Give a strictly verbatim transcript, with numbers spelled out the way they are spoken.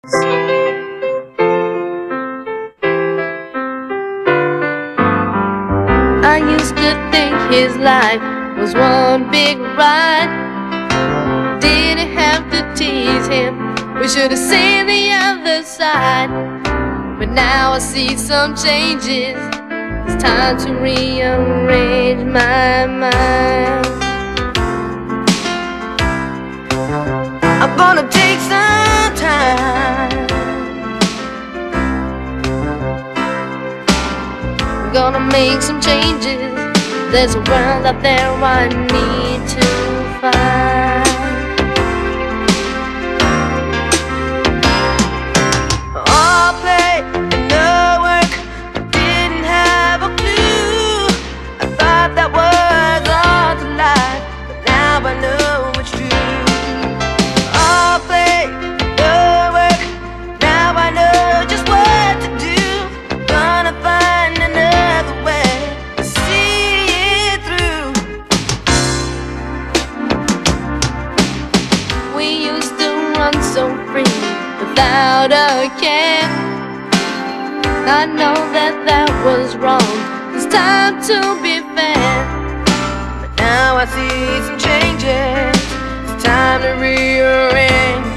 I used to think his life was one big ride. Didn't have to tease him, we should have seen the other side. But now I see some changes, it's time to rearrange my mind. I'm gonna take some time, we're gonna make some changes. There's a world out there I need to find. All play and no work, I didn't have a clue. I thought that was all to lie, but now I know it's true. All play and no work, now I know just what to do. I'm gonna find another way to see it through. We used to run so free without a care. I know that that was wrong, it's time to be fair. But now I see some changes, it's time to rearrange